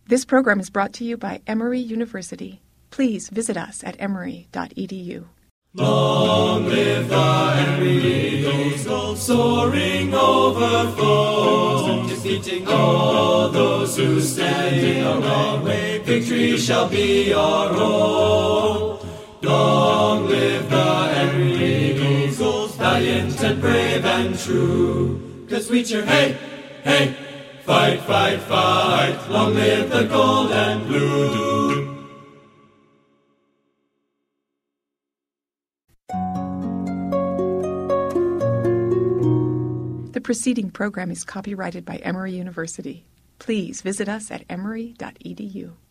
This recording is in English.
This program is brought to you by Emory University. Please visit us at emory.edu. Long live the Emory Eagles, soaring over foes, defeating all those who stand in our way. Victory shall be our hope. Long live the Emory Eagles, valiant and brave and true. 'Cause we cheer, hey, hey, fight, fight, fight. Long live the gold and blue. The preceding program is copyrighted by Emory University. Please visit us at emory.edu.